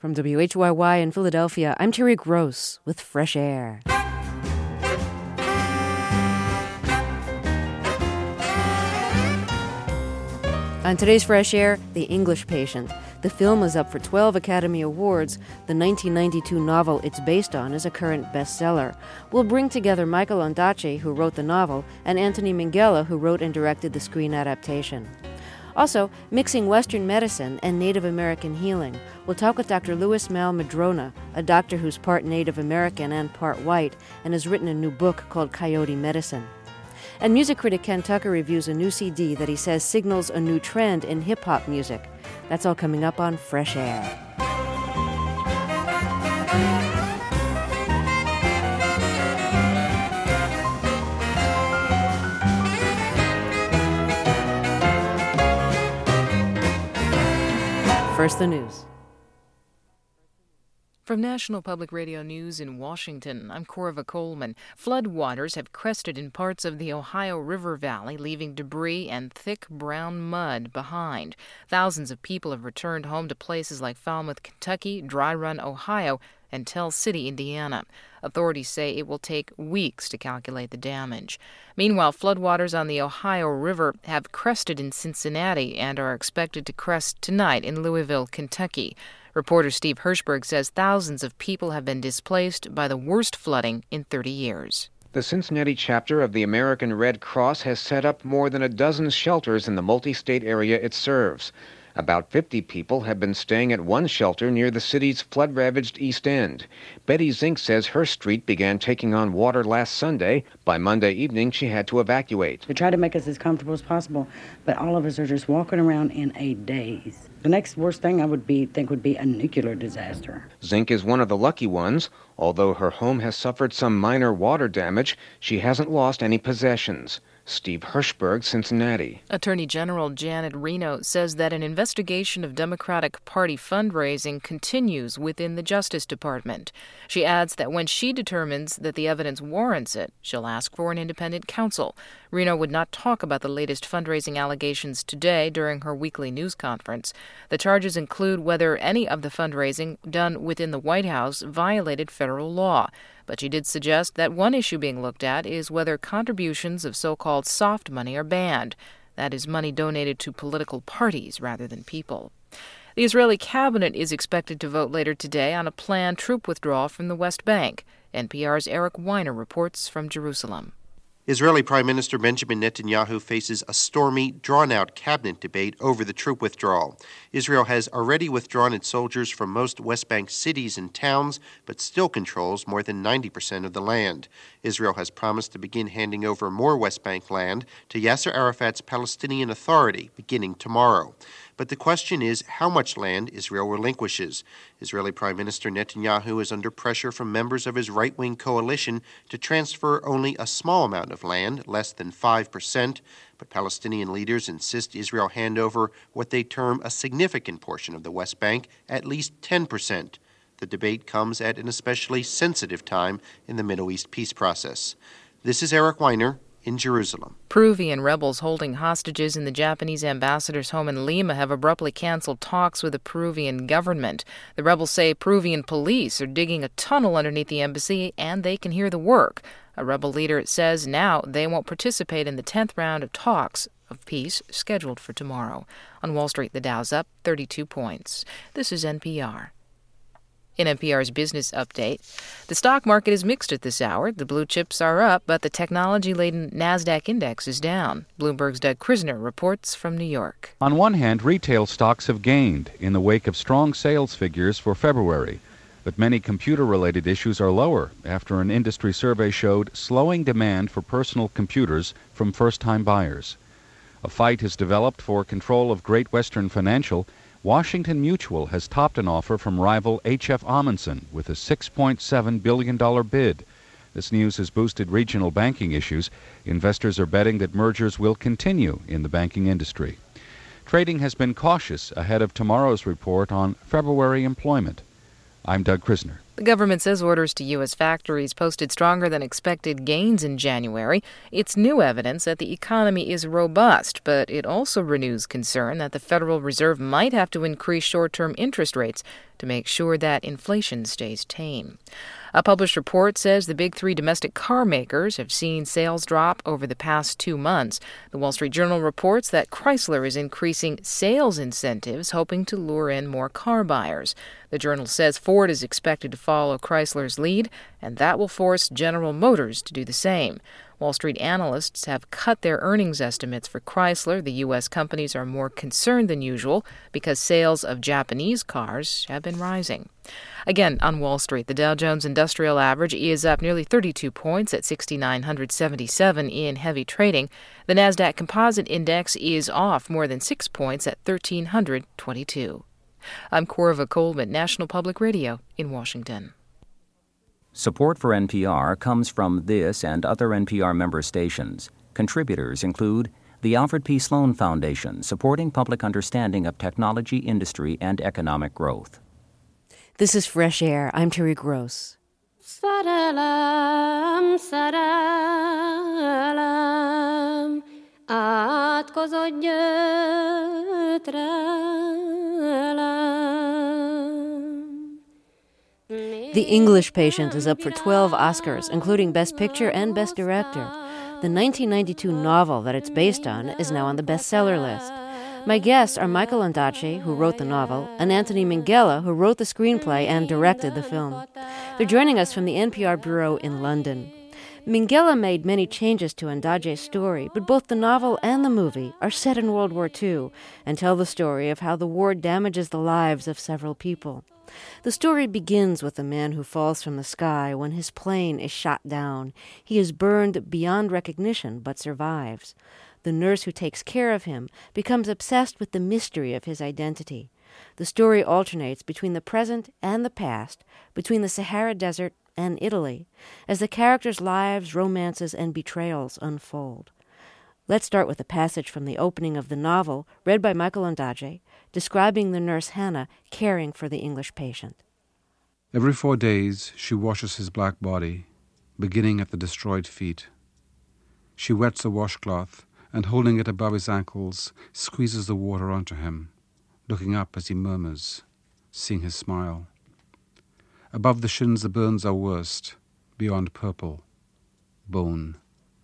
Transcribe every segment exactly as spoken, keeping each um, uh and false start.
From W H Y Y in Philadelphia, I'm Terry Gross with Fresh Air. On today's Fresh Air, The English Patient. The film was up for twelve Academy Awards. The nineteen ninety-two novel it's based on is a current bestseller. We'll bring together Michael Ondaatje, who wrote the novel, and Anthony Minghella, who wrote and directed the screen adaptation. Also, mixing Western medicine and Native American healing. We'll talk with Doctor Louis Mal Madrona, a doctor who's part Native American and part white, and has written a new book called Coyote Medicine. And music critic Ken Tucker reviews a new C D that he says signals a new trend in hip-hop music. That's all coming up on Fresh Air. First, the news. From National Public Radio News in Washington, I'm Corva Coleman. Flood waters have crested in parts of the Ohio River Valley, leaving debris and thick brown mud behind. Thousands of people have returned home to places like Falmouth, Kentucky, Dry Run, Ohio, and Tell City, Indiana. Authorities say it will take weeks to calculate the damage. Meanwhile, floodwaters on the Ohio River have crested in Cincinnati and are expected to crest tonight in Louisville, Kentucky. Reporter Steve Hirschberg says thousands of people have been displaced by the worst flooding in thirty years. The Cincinnati chapter of the American Red Cross has set up more than a dozen shelters in the multi-state area it serves. About fifty people have been staying at one shelter near the city's flood-ravaged East End. Betty Zink says her street began taking on water last Sunday. By Monday evening, she had to evacuate. They try to make us as comfortable as possible, but all of us are just walking around in a daze. The next worst thing I would be think would be a nuclear disaster. Zink is one of the lucky ones. Although her home has suffered some minor water damage, she hasn't lost any possessions. Steve Hirschberg, Cincinnati. Attorney General Janet Reno says that an investigation of Democratic Party fundraising continues within the Justice Department. She adds that when she determines that the evidence warrants it, she'll ask for an independent counsel. Reno would not talk about the latest fundraising allegations today during her weekly news conference. The charges include whether any of the fundraising done within the White House violated federal law. But she did suggest that one issue being looked at is whether contributions of so-called soft money are banned. That is money donated to political parties rather than people. The Israeli cabinet is expected to vote later today on a planned troop withdrawal from the West Bank. N P R's Eric Weiner reports from Jerusalem. Israeli Prime Minister Benjamin Netanyahu faces a stormy, drawn-out cabinet debate over the troop withdrawal. Israel has already withdrawn its soldiers from most West Bank cities and towns, but still controls more than ninety percent of the land. Israel has promised to begin handing over more West Bank land to Yasser Arafat's Palestinian Authority beginning tomorrow. But the question is how much land Israel relinquishes. Israeli Prime Minister Netanyahu is under pressure from members of his right-wing coalition to transfer only a small amount of land, less than five percent, but Palestinian leaders insist Israel hand over what they term a significant portion of the West Bank, at least ten percent. The debate comes at an especially sensitive time in the Middle East peace process. This is Eric Weiner in Jerusalem. Peruvian rebels holding hostages in the Japanese ambassador's home in Lima have abruptly canceled talks with the Peruvian government. The rebels say Peruvian police are digging a tunnel underneath the embassy and they can hear the work. A rebel leader says now they won't participate in the tenth round of talks of peace scheduled for tomorrow. On Wall Street, the Dow's up thirty-two points. This is N P R. In N P R's business update, the stock market is mixed at this hour. The blue chips are up, but the technology-laden NASDAQ index is down. Bloomberg's Doug Krisner reports from New York. On one hand, retail stocks have gained in the wake of strong sales figures for February. But many computer-related issues are lower after an industry survey showed slowing demand for personal computers from first-time buyers. A fight has developed for control of Great Western Financial. Washington Mutual has topped an offer from rival H F Amundsen with a six point seven billion dollars bid. This news has boosted regional banking issues. Investors are betting that mergers will continue in the banking industry. Trading has been cautious ahead of tomorrow's report on February employment. I'm Doug Krisner. The government says orders to U S factories posted stronger than expected gains in January. It's new evidence that the economy is robust, but it also renews concern that the Federal Reserve might have to increase short-term interest rates to make sure that inflation stays tame. A published report says the big three domestic car makers have seen sales drop over the past two months. The Wall Street Journal reports that Chrysler is increasing sales incentives, hoping to lure in more car buyers. The Journal says Ford is expected to follow Chrysler's lead, and that will force General Motors to do the same. Wall Street analysts have cut their earnings estimates for Chrysler. The U S companies are more concerned than usual because sales of Japanese cars have been rising. Again, on Wall Street, the Dow Jones Industrial Average is up nearly thirty-two points at six thousand nine hundred seventy-seven in heavy trading. The Nasdaq Composite Index is off more than six points at one thousand three hundred twenty-two. I'm Corva Coleman, National Public Radio in Washington. Support for N P R comes from this and other N P R member stations. Contributors include the Alfred P. Sloan Foundation, supporting public understanding of technology, industry, and economic growth. This is Fresh Air. I'm Terry Gross. Szerelem, szerelem, átkozott gyötrelem. The English Patient is up for twelve Oscars, including Best Picture and Best Director. The nineteen ninety-two novel that it's based on is now on the bestseller list. My guests are Michael Ondaatje, who wrote the novel, and Anthony Minghella, who wrote the screenplay and directed the film. They're joining us from the N P R bureau in London. Minghella made many changes to Ondaatje's story, but both the novel and the movie are set in World War Two and tell the story of how the war damages the lives of several people. The story begins with a man who falls from the sky when his plane is shot down. He is burned beyond recognition, but survives. The nurse who takes care of him becomes obsessed with the mystery of his identity. The story alternates between the present and the past, between the Sahara Desert and Italy, as the characters' lives, romances, and betrayals unfold. Let's start with a passage from the opening of the novel, read by Michael Ondaatje, describing the nurse Hannah caring for the English patient. Every four days she washes his black body, beginning at the destroyed feet. She wets the washcloth and, holding it above his ankles, squeezes the water onto him, looking up as he murmurs, seeing his smile. Above the shins the burns are worst, beyond purple, bone.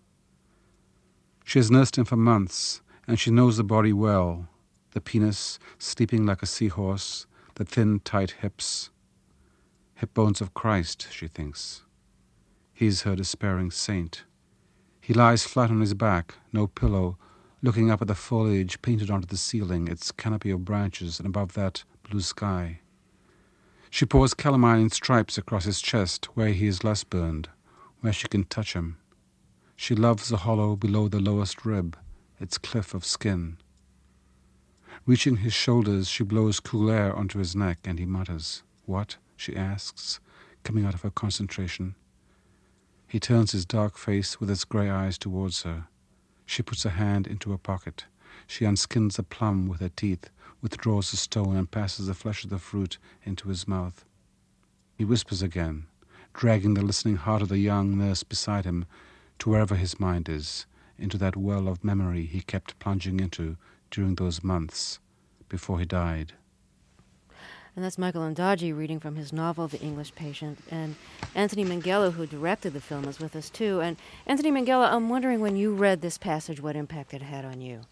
She has nursed him for months, and she knows the body well, the penis sleeping like a seahorse, the thin, tight hips. Hip bones of Christ, she thinks. He is her despairing saint. He lies flat on his back, no pillow, looking up at the foliage painted onto the ceiling, its canopy of branches, and above that, blue sky. She pours calamine in stripes across his chest, where he is less burned, where she can touch him. She loves the hollow below the lowest rib, its cliff of skin. Reaching his shoulders, she blows cool air onto his neck, and he mutters. "What?" she asks, coming out of her concentration. He turns his dark face with its grey eyes towards her. She puts a hand into her pocket. She unskins a plum with her teeth, withdraws the stone, and passes the flesh of the fruit into his mouth. He whispers again, dragging the listening heart of the young nurse beside him to wherever his mind is, into that well of memory he kept plunging into during those months before he died. And that's Michael Ondaatje reading from his novel, The English Patient. And Anthony Minghella, who directed the film, is with us too. And Anthony Minghella, I'm wondering, when you read this passage, what impact it had on you?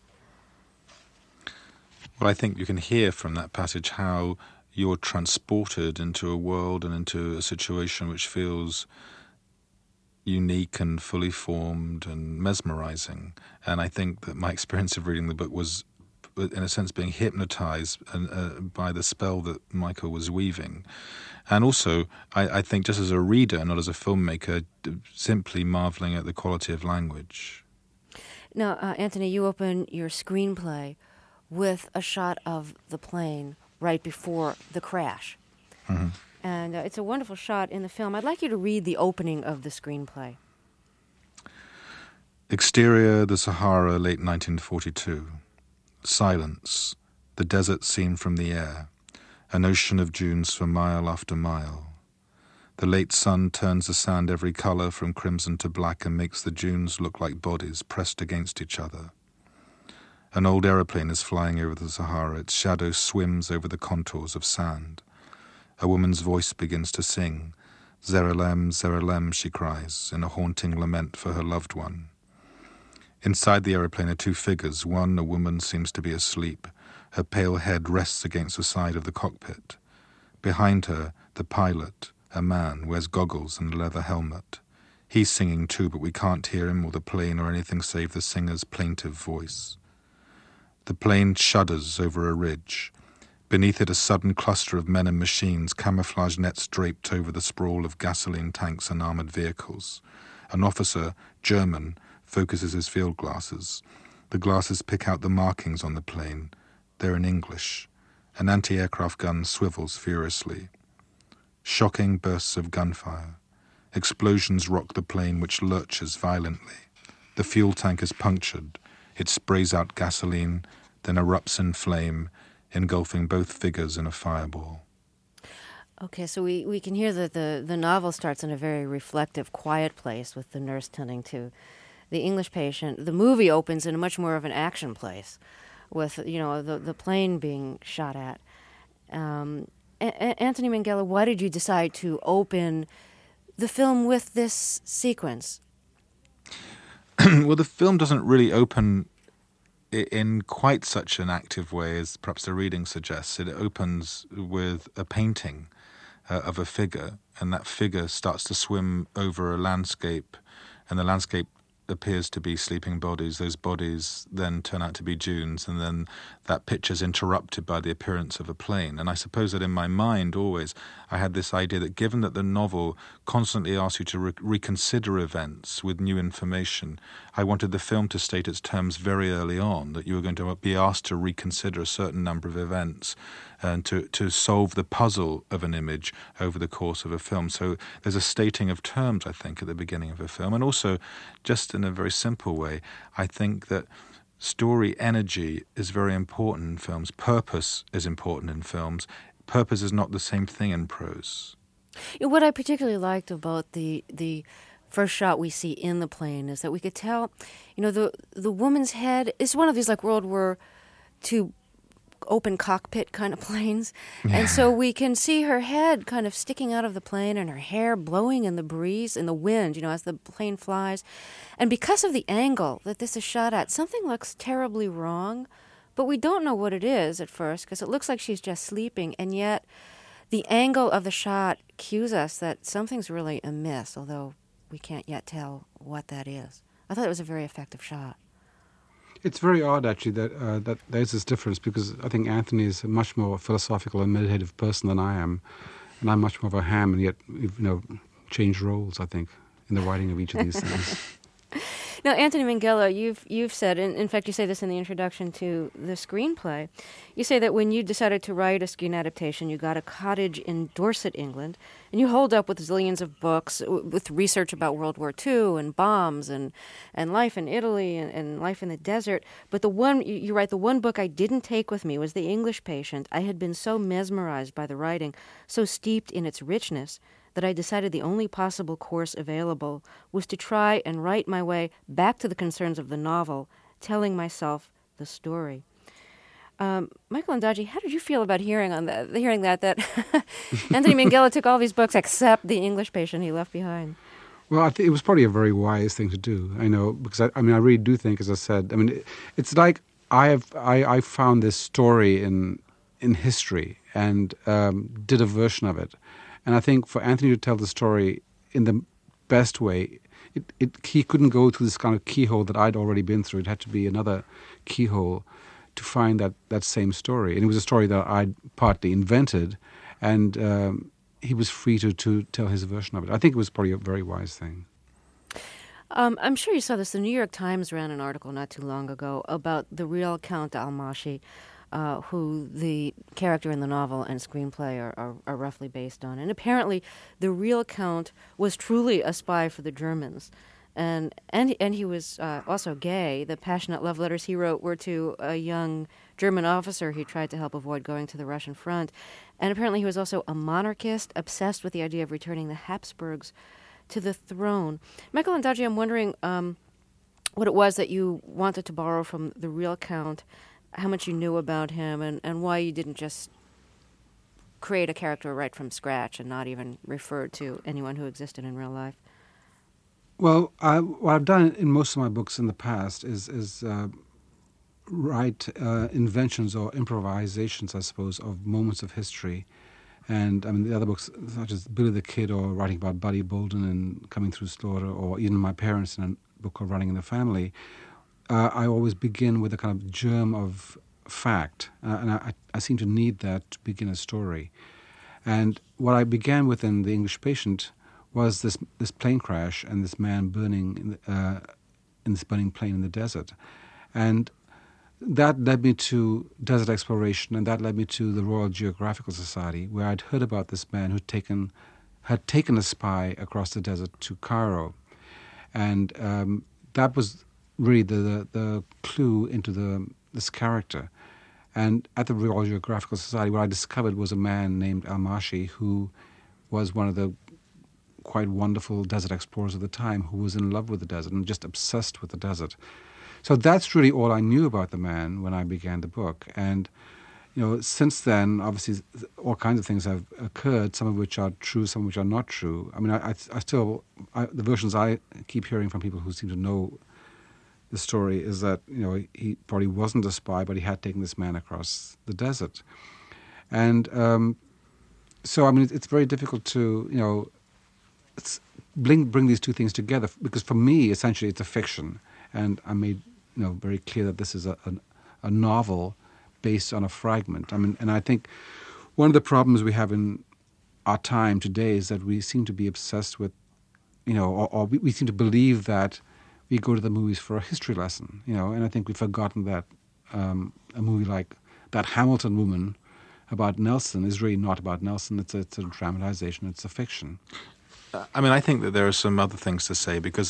Well, I think you can hear from that passage how you're transported into a world and into a situation which feels unique and fully formed and mesmerizing. And I think that my experience of reading the book was, in a sense, being hypnotized and, uh, by the spell that Michael was weaving. And also, I, I think just as a reader, not as a filmmaker, simply marveling at the quality of language. Now, uh, Anthony, you open your screenplay with a shot of the plane right before the crash. Mm-hmm. And uh, it's a wonderful shot in the film. I'd like you to read the opening of the screenplay. Exterior, the Sahara, late nineteen forty-two. Silence, the desert seen from the air, an ocean of dunes for mile after mile. The late sun turns the sand every colour from crimson to black and makes the dunes look like bodies pressed against each other. An old aeroplane is flying over the Sahara. Its shadow swims over the contours of sand. A woman's voice begins to sing. Zerelem, Zerelem, she cries, in a haunting lament for her loved one. Inside the aeroplane are two figures. One, a woman, seems to be asleep. Her pale head rests against the side of the cockpit. Behind her, the pilot, a man, wears goggles and a leather helmet. He's singing too, but we can't hear him or the plane or anything save the singer's plaintive voice. The plane shudders over a ridge. Beneath it a sudden cluster of men and machines, camouflage nets draped over the sprawl of gasoline tanks and armoured vehicles. An officer, German, focuses his field glasses. The glasses pick out the markings on the plane. They're in English. An anti-aircraft gun swivels furiously. Shocking bursts of gunfire. Explosions rock the plane, which lurches violently. The fuel tank is punctured. It sprays out gasoline, then erupts in flame, engulfing both figures in a fireball. Okay, so we, we can hear that the, the novel starts in a very reflective, quiet place with the nurse tending to the English patient. The movie opens in a much more of an action place with, you know, the, the plane being shot at. Um, a- Anthony Minghella, why did you decide to open the film with this sequence? Well, the film doesn't really open in quite such an active way as perhaps the reading suggests. It opens with a painting uh, of a figure, and that figure starts to swim over a landscape, and the landscape appears to be sleeping bodies. Those bodies then turn out to be dunes, and then that picture's interrupted by the appearance of a plane. And I suppose that in my mind always I had this idea that given that the novel constantly asks you to re- reconsider events with new information, I wanted the film to state its terms very early on, that you were going to be asked to reconsider a certain number of events and to, to solve the puzzle of an image over the course of a film. So there's a stating of terms, I think, at the beginning of a film. And also, just in a very simple way, I think that story energy is very important in films. Purpose is important in films. Purpose is not the same thing in prose. What I particularly liked about the the first shot we see in the plane is that we could tell, you know, the the woman's head is one of these like World War Two open cockpit kind of planes. Yeah. And so we can see her head kind of sticking out of the plane and her hair blowing in the breeze, in the wind, you know, as the plane flies. And because of the angle that this is shot at, something looks terribly wrong, but we don't know what it is at first because it looks like she's just sleeping, and yet the angle of the shot cues us that something's really amiss, although we can't yet tell what that is. I thought it was a very effective shot. It's very odd, actually, that uh, that there's this difference, because I think Anthony is a much more philosophical and meditative person than I am, and I'm much more of a ham, and yet, you know, change roles, I think, in the writing of each of these things. Now, Anthony Minghella, you've you've said, and in fact you say this in the introduction to the screenplay, you say that when you decided to write a screen adaptation, you got a cottage in Dorset, England, and you holed up with zillions of books, with research about World War Two and bombs and, and life in Italy and, and life in the desert. But the one, you, you write, the one book I didn't take with me was The English Patient. I had been so mesmerized by the writing, so steeped in its richness, that I decided the only possible course available was to try and write my way back to the concerns of the novel, telling myself the story. Um, Michael Ondaatje, how did you feel about hearing on that? Hearing that that Anthony Minghella took all these books except The English Patient he left behind? Well, I think it was probably a very wise thing to do. I know, because I, I mean, I really do think, as I said, I mean, it, it's like I have I, I found this story in in history and um, did a version of it. And I think for Anthony to tell the story in the best way, it, it, he couldn't go through this kind of keyhole that I'd already been through. It had to be another keyhole to find that, that same story. And it was a story that I'd partly invented, and um, he was free to, to tell his version of it. I think it was probably a very wise thing. Um, I'm sure you saw this. The New York Times ran an article not too long ago about the real Count Almashi, Uh, who the character in the novel and screenplay are, are, are roughly based on. And apparently the real Count was truly a spy for the Germans. And and and he was uh, also gay. The passionate love letters he wrote were to a young German officer he tried to help avoid going to the Russian front. And apparently he was also a monarchist, obsessed with the idea of returning the Habsburgs to the throne. Michael Ondaatje, I'm wondering um, what it was that you wanted to borrow from the real Count, how much you knew about him, and, and why you didn't just create a character right from scratch and not even refer to anyone who existed in real life. Well, I, what I've done in most of my books in the past is is uh, write uh, inventions or improvisations, I suppose, of moments of history. And I mean, the other books, such as Billy the Kid, or writing about Buddy Bolden and Coming Through Slaughter, or even my parents in a book called Running in the Family, uh, I always begin with a kind of germ of fact, uh, and I, I seem to need that to begin a story. And what I began with in The English Patient was this this plane crash and this man burning in, the, uh, in this burning plane in the desert. And that led me to desert exploration, and that led me to the Royal Geographical Society, where I'd heard about this man who'd taken, had taken a spy across the desert to Cairo. And um, that was really the, the, the clue into the this character. And at the Royal Geographical Society, what I discovered was a man named Al-Mashi, who was one of the quite wonderful desert explorers of the time, who was in love with the desert and just obsessed with the desert. So that's really all I knew about the man when I began the book. And, you know, since then, obviously, all kinds of things have occurred, some of which are true, some of which are not true. I mean, I, I, I still, I, the versions I keep hearing from people who seem to know the story is that, you know, he probably wasn't a spy, but he had taken this man across the desert. And um, so, I mean, it's very difficult to, you know, it's bring, bring these two things together, because for me, essentially, it's a fiction. And I made, you know, very clear that this is a, a, a novel based on a fragment. I mean, and I think one of the problems we have in our time today is that we seem to be obsessed with, you know, or, or we, we seem to believe that we go to the movies for a history lesson, you know, and I think we've forgotten that um, a movie like That Hamilton Woman about Nelson is really not about Nelson. It's a, it's a dramatization. It's a fiction. I mean, I think that there are some other things to say, because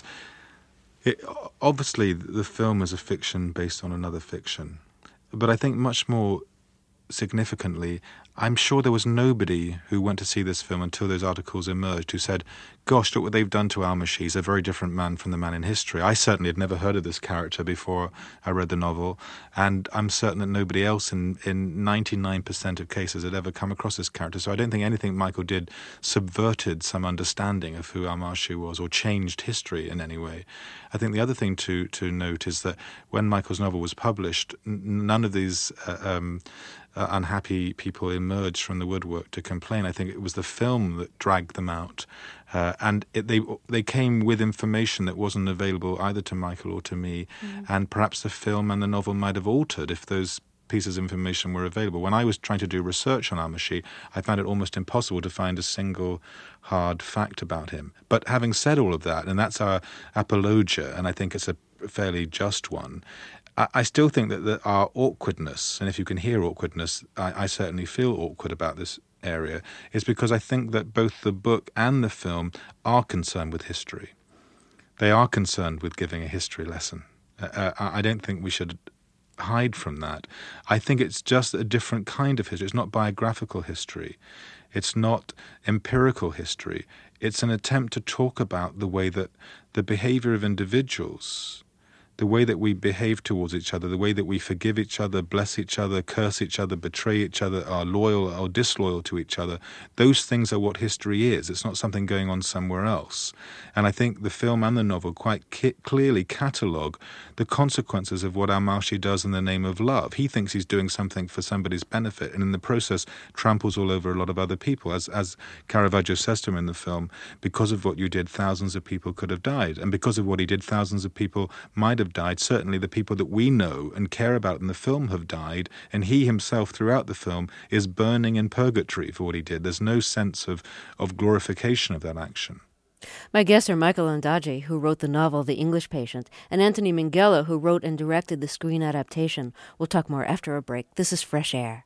it, obviously the film is a fiction based on another fiction. But I think much more significantly, I'm sure there was nobody who went to see this film until those articles emerged who said, gosh, look what they've done to Al-Mashi. He's a very different man from the man in history. I certainly had never heard of this character before I read the novel, and I'm certain that nobody else in, in ninety-nine percent of cases had ever come across this character. So I don't think anything Michael did subverted some understanding of who Al-Mashi was or changed history in any way. I think the other thing to, to note is that when Michael's novel was published, n- none of these uh, um, Uh, unhappy people emerged from the woodwork to complain. I think it was the film that dragged them out, uh, and it, they they came with information that wasn't available either to Michael or to me, mm. and perhaps the film and the novel might have altered if those pieces of information were available. When I was trying to do research on Al-Mashi, I found it almost impossible to find a single hard fact about him. But having said all of that, and that's our apologia, and I think it's a fairly just one, I still think that, that our awkwardness, and if you can hear awkwardness, I, I certainly feel awkward about this area, is because I think that both the book and the film are concerned with history. They are concerned with giving a history lesson. Uh, I don't think we should hide from that. I think it's just a different kind of history. It's not biographical history. It's not empirical history. It's an attempt to talk about the way that the behavior of individuals, the way that we behave towards each other, the way that we forgive each other, bless each other, curse each other, betray each other, are loyal or disloyal to each other, those things are what history is. It's not something going on somewhere else. And I think the film and the novel quite ki- clearly catalogue the consequences of what Al-Mashi does in the name of love. He thinks he's doing something for somebody's benefit, and in the process tramples all over a lot of other people. As, as Caravaggio says to him in the film, because of what you did, thousands of people could have died. And because of what he did, thousands of people might have died. Certainly the people that we know and care about in the film have died, and he himself throughout the film is burning in purgatory for what he did. There's no sense of, of glorification of that action. My guests are Michael Ondaatje, who wrote the novel The English Patient, and Anthony Minghella, who wrote and directed the screen adaptation. We'll talk more after a break. This is Fresh Air.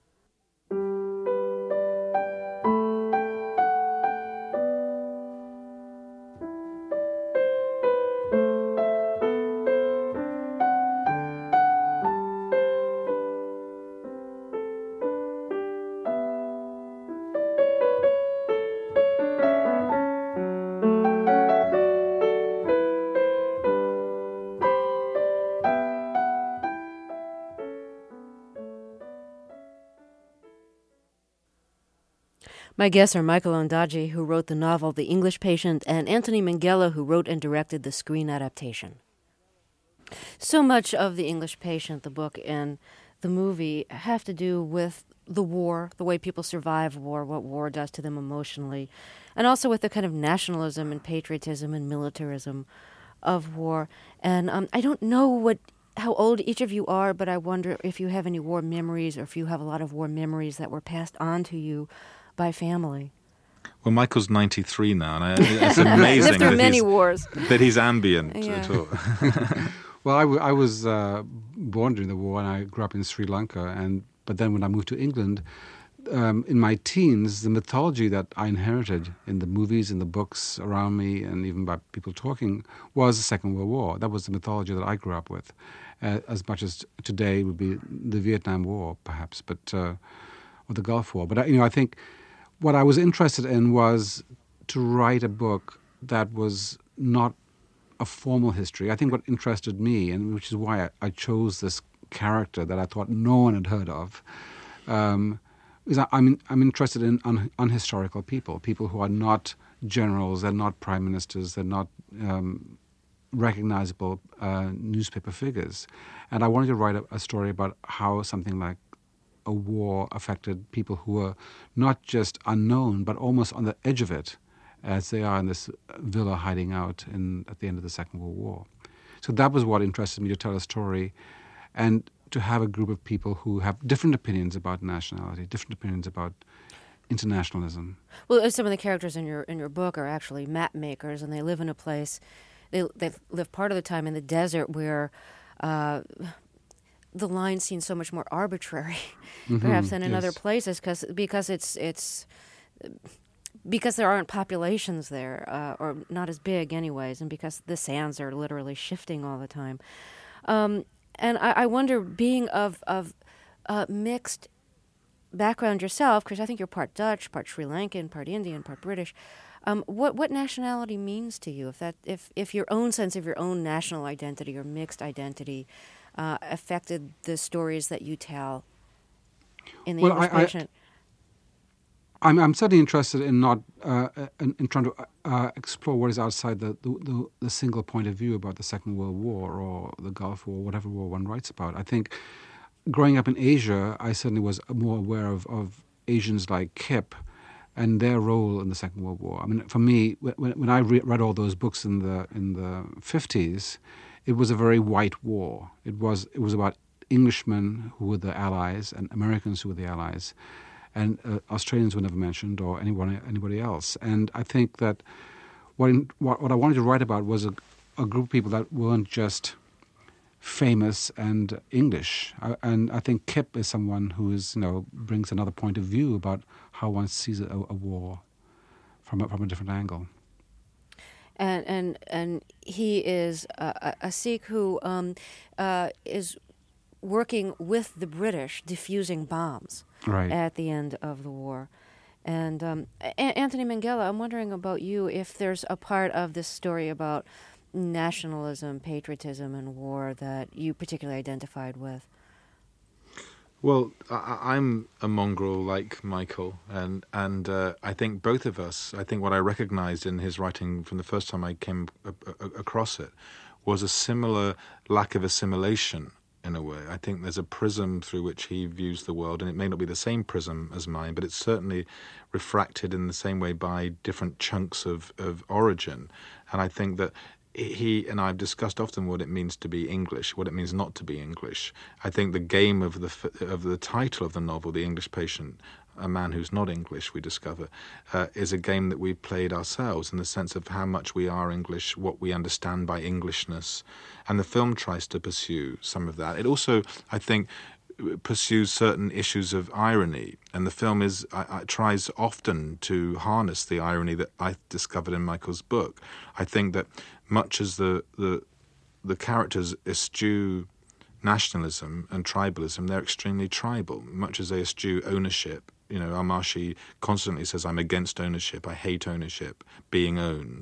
My guests are Michael Ondaatje, who wrote the novel The English Patient, and Anthony Minghella, who wrote and directed the screen adaptation. So much of The English Patient, the book and the movie, have to do with the war, the way people survive war, what war does to them emotionally, and also with the kind of nationalism and patriotism and militarism of war. And um, I don't know what how old each of you are, but I wonder if you have any war memories, or if you have a lot of war memories that were passed on to you by family. Well, Michael's ninety-three now, and I, it's amazing that, many he's, wars. that he's ambient yeah. at all. Well, I, w- I was uh, born during the war, and I grew up in Sri Lanka. And but then when I moved to England, um, in my teens, the mythology that I inherited in the movies, in the books around me, and even by people talking, was the Second World War. That was the mythology that I grew up with, uh, as much as today would be the Vietnam War, perhaps, but uh, or the Gulf War. But I, you know, I think what I was interested in was to write a book that was not a formal history. I think what interested me, and which is why I, I chose this character that I thought no one had heard of, um, is I, I'm I'm interested in un, unhistorical people, people who are not generals, they're not prime ministers, they're not um, recognizable uh, newspaper figures, and I wanted to write a, a story about how something like a war affected people who were not just unknown, but almost on the edge of it, as they are in this villa hiding out in, at the end of the Second World War. So that was what interested me, to tell a story and to have a group of people who have different opinions about nationality, different opinions about internationalism. Well, some of the characters in your in your book are actually map makers, and they live in a place, they they live part of the time in the desert where uh, the lines seem so much more arbitrary, mm-hmm, perhaps, than in yes. other places, cause, because it's it's... because there aren't populations there, uh, or not as big anyways, and because the sands are literally shifting all the time. Um, and I, I wonder, being of, of uh, mixed background yourself, because I think you're part Dutch, part Sri Lankan, part Indian, part British, um, what what nationality means to you? If that if, if your own sense of your own national identity or mixed identity uh, affected the stories that you tell in The well, English I, Patient? I, I'm, I'm certainly interested in not uh, in, in trying to uh, explore what is outside the, the, the, the single point of view about the Second World War or the Gulf War, whatever war one writes about. I think growing up in Asia, I certainly was more aware of, of Asians like Kip and their role in the Second World War. I mean, for me, when, when I re- read all those books in the in the fifties, it was a very white war. It was it was about Englishmen who were the Allies and Americans who were the Allies. And uh, Australians were never mentioned, or anyone, anybody else. And I think that what, in, what what I wanted to write about was a, a group of people that weren't just famous and English. I, and I think Kip is someone who is, you know, brings another point of view about how one sees a, a war from a, from a different angle. And and and he is a, a Sikh who um, uh, is working with the British, diffusing bombs. Right. At the end of the war. And um, a- Anthony Minghella, I'm wondering about you, if there's a part of this story about nationalism, patriotism, and war that you particularly identified with. Well, I- I'm a mongrel like Michael, and and uh, I think both of us, I think what I recognized in his writing from the first time I came a- a- across it was a similar lack of assimilation. In a way, I think there's a prism through which he views the world, and it may not be the same prism as mine, but it's certainly refracted in the same way by different chunks of, of origin. And I think that he and I have discussed often what it means to be English, what it means not to be English. I think the game of the of the title of the novel, The English Patient, A Man Who's Not English, we discover, uh, is a game that we've played ourselves in the sense of how much we are English, what we understand by Englishness. And the film tries to pursue some of that. It also, I think, pursues certain issues of irony. And the film is I, I, tries often to harness the irony that I discovered in Michael's book. I think that much as the the, the characters eschew nationalism and tribalism, they're extremely tribal, much as they eschew ownership. You know, Amarshi constantly says, I'm against ownership, I hate ownership, being owned.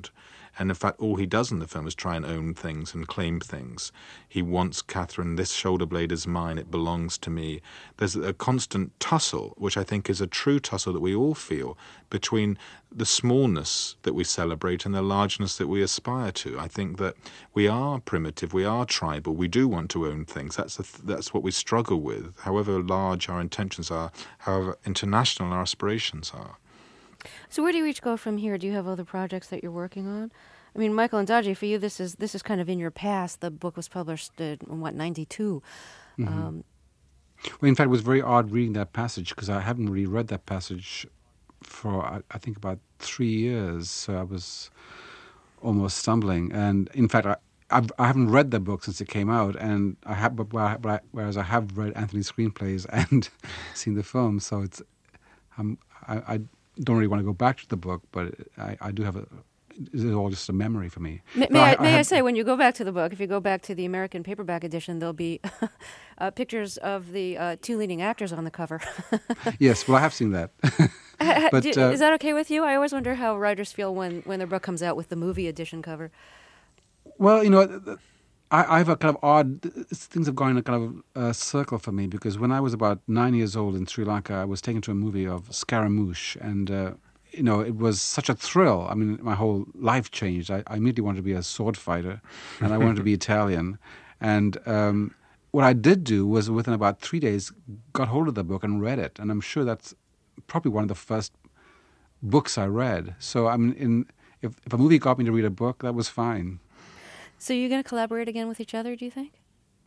And in fact, all he does in the film is try and own things and claim things. He wants Catherine, this shoulder blade is mine, it belongs to me. There's a constant tussle, which I think is a true tussle that we all feel, between the smallness that we celebrate and the largeness that we aspire to. I think that we are primitive, we are tribal, we do want to own things. That's the th- that's what we struggle with, however large our intentions are, however international our aspirations are. So where do you each go from here? Do you have other projects that you're working on? I mean, Michael Ondaatje, for you, this is this is kind of in your past. The book was published in, what, ninety-two? Mm-hmm. Um, well, in fact, it was very odd reading that passage because I hadn't really read that passage for, I, I think, about three years. So I was almost stumbling. And in fact, I, I've, I haven't read the book since it came out, and I have, but, but I, whereas I have read Anthony's screenplays and seen the film, so it's um, I, I don't really want to go back to the book, but I, I do have a. It's all just a memory for me. May, may, I, I, may I, I say, when you go back to the book, if you go back to the American paperback edition, there'll be uh, pictures of the uh, two leading actors on the cover. Yes, well, I have seen that. But, Do, uh, is that okay with you? I always wonder how writers feel when, when their book comes out with the movie edition cover. Well, you know, I, I have a kind of odd... Things have gone in a kind of uh, circle for me, because when I was about nine years old in Sri Lanka, I was taken to a movie of Scaramouche, and... Uh, You know, it was such a thrill. I mean, my whole life changed. I, I immediately wanted to be a sword fighter, and I wanted to be Italian. And um, what I did do was, within about three days, got hold of the book and read it. And I'm sure that's probably one of the first books I read. So, I mean, in, if, if a movie got me to read a book, that was fine. So you're going to collaborate again with each other, do you think?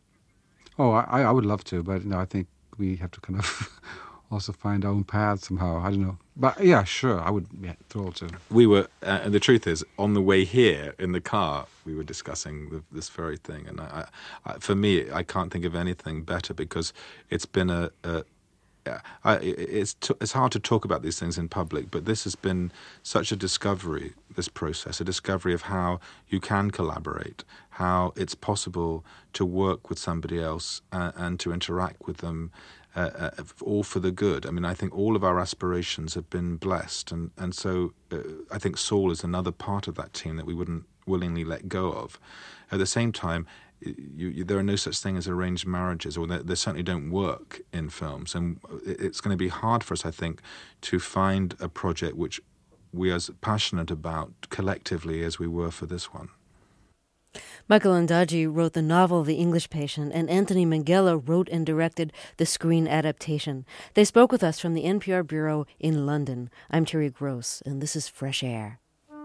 Oh, I, I would love to, but you know, I think we have to kind of... also find our own paths somehow. I don't know. But yeah, sure, I would be thrilled to. We were, uh, and the truth is, on the way here in the car, we were discussing the, this very thing. And I, I, for me, I can't think of anything better, because it's been a... a I, it's t- it's hard to talk about these things in public, but this has been such a discovery, this process, a discovery of how you can collaborate, how it's possible to work with somebody else uh, and to interact with them, uh, uh, all for the good. I mean, I think all of our aspirations have been blessed, and, and so uh, I think Saul is another part of that team that we wouldn't willingly let go of. At the same time, You, you, there are no such thing as arranged marriages, or they, they certainly don't work in films. And it's going to be hard for us, I think, to find a project which we are as passionate about collectively as we were for this one. Michael Ondaatje wrote the novel The English Patient, and Anthony Minghella wrote and directed the screen adaptation. They spoke with us from the N P R Bureau in London. I'm Terry Gross, and this is Fresh Air.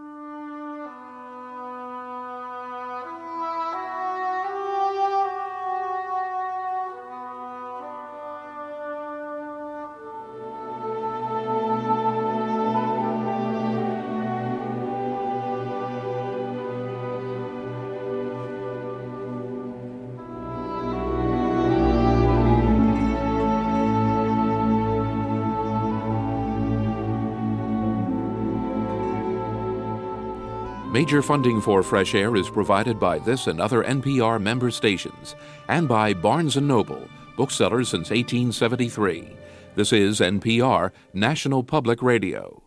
Major funding for Fresh Air is provided by this and other N P R member stations, and by Barnes and Noble, booksellers since eighteen seventy-three. This is N P R, National Public Radio.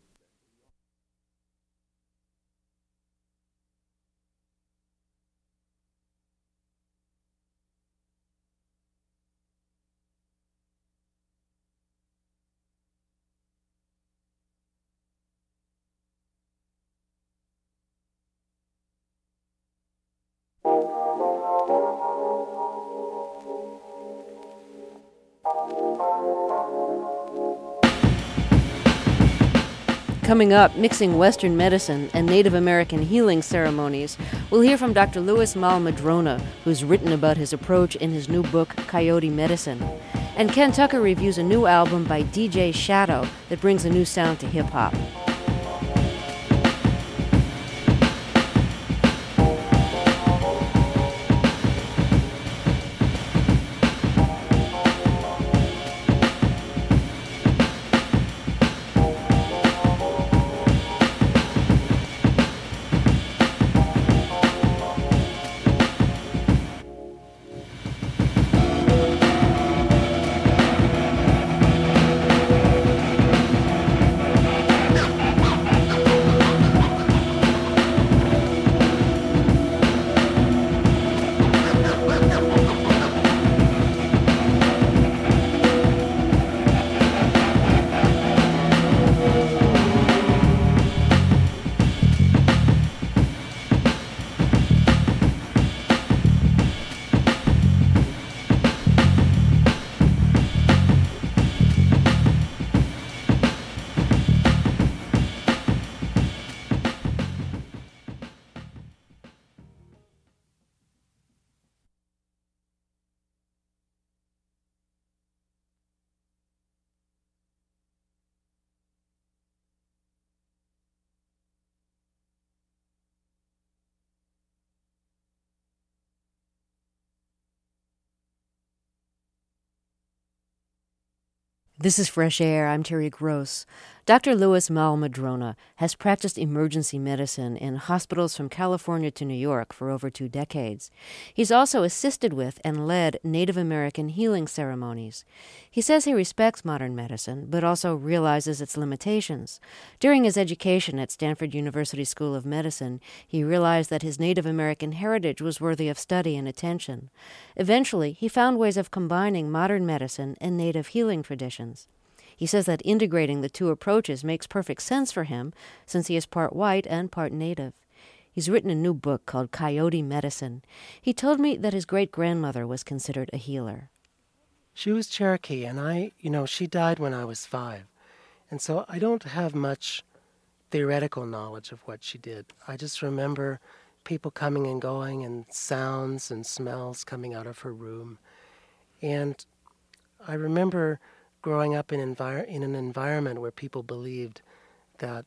Coming up, mixing Western medicine and Native American healing ceremonies, we'll hear from Doctor Louis Mal-Madrona, who's written about his approach in his new book, Coyote Medicine. And Ken Tucker reviews a new album by D J Shadow that brings a new sound to hip-hop. This is Fresh Air. I'm Terry Gross. Doctor Louis Malmadrona has practiced emergency medicine in hospitals from California to New York for over two decades. He's also assisted with and led Native American healing ceremonies. He says he respects modern medicine, but also realizes its limitations. During his education at Stanford University School of Medicine, he realized that his Native American heritage was worthy of study and attention. Eventually, he found ways of combining modern medicine and Native healing traditions. He says that integrating the two approaches makes perfect sense for him, since he is part white and part Native. He's written a new book called Coyote Medicine. He told me that his great-grandmother was considered a healer. She was Cherokee, and I, you know, she died when I was five. And so I don't have much theoretical knowledge of what she did. I just remember people coming and going and sounds and smells coming out of her room. And I remember growing up in, envir- in an environment where people believed that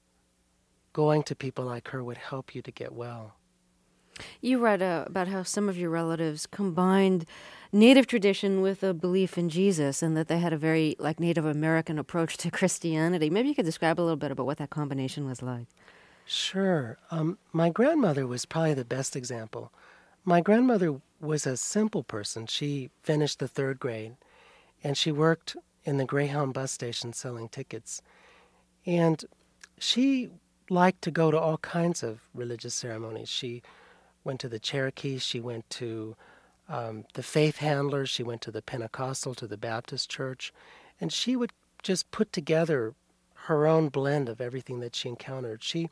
going to people like her would help you to get well. You write uh, about how some of your relatives combined Native tradition with a belief in Jesus, and that they had a very like Native American approach to Christianity. Maybe you could describe a little bit about what that combination was like. Sure. Um, my grandmother was probably the best example. My grandmother was a simple person. She finished the third grade, and she worked in the Greyhound bus station selling tickets. And she liked to go to all kinds of religious ceremonies. She went to the Cherokee, she went to um, the Faith Handlers, she went to the Pentecostal, to the Baptist church, and she would just put together her own blend of everything that she encountered. She,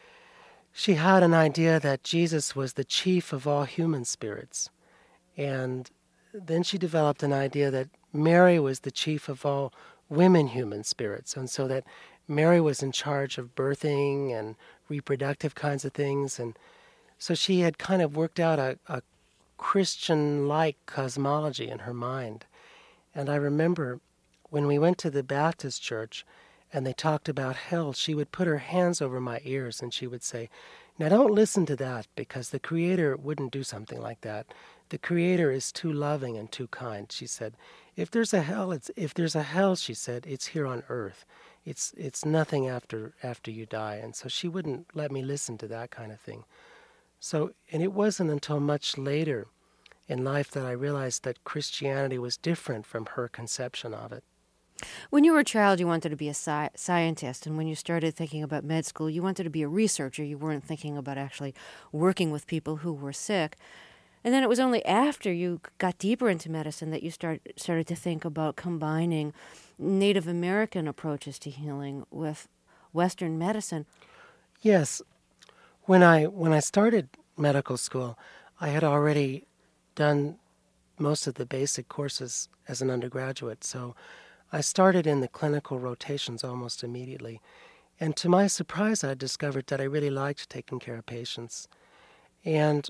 she had an idea that Jesus was the chief of all human spirits, and then she developed an idea that Mary was the chief of all women human spirits, and so that Mary was in charge of birthing and reproductive kinds of things. And so she had kind of worked out a, a Christian-like cosmology in her mind. And I remember when we went to the Baptist church and they talked about hell, she would put her hands over my ears and she would say, "Now don't listen to that, because the Creator wouldn't do something like that. The Creator is too loving and too kind." She said, if there's a hell, it's if there's a hell, she said, it's here on earth. It's it's nothing after after you die. And so she wouldn't let me listen to that kind of thing. So, and it wasn't until much later in life that I realized that Christianity was different from her conception of it. When you were a child, you wanted to be a sci- scientist, and when you started thinking about med school, you wanted to be a researcher. You weren't thinking about actually working with people who were sick. And then it was only after you got deeper into medicine that you start, started to think about combining Native American approaches to healing with Western medicine. Yes. When I when I started medical school, I had already done most of the basic courses as an undergraduate, so I started in the clinical rotations almost immediately. And to my surprise, I discovered that I really liked taking care of patients. And